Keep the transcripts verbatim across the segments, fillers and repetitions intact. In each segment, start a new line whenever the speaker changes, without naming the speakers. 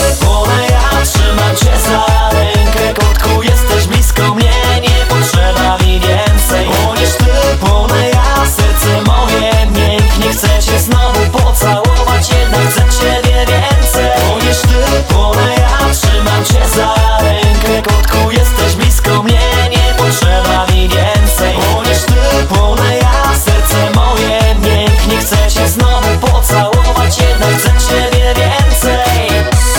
płonę ja, trzymam cię za rękę. Kotku, jesteś blisko mnie, nie potrzeba mi więcej. Płoniesz ty, płonę ja, serce moje mięknie. Chcę cię znowu pocałować, jednak chcę ciebie więcej. Płoniesz ty, płonę ja, trzymam cię za rękę. Kotku, jesteś blisko mnie, nie potrzeba mi więcej. Płoniesz ty, płonę ja, serce moje mięknie. Chcę cię znowu pocałować, jednak chcę ciebie więcej.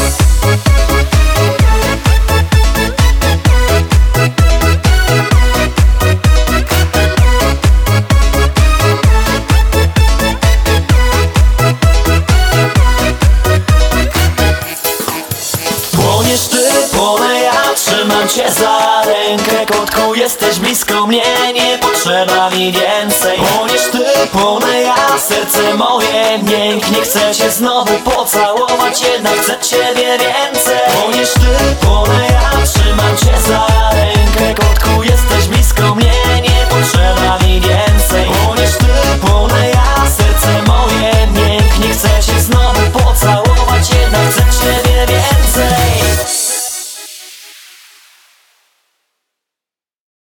Płoniesz ty, płonę ja, trzymam cię za rękę. Kotku, jesteś blisko mnie, nie potrzeba mi więcej. Płoniesz ty, płonę ja, serce moje mięknie. Chcę cię znowu pocałować, jednak chcę ciebie więcej. Płoniesz ty,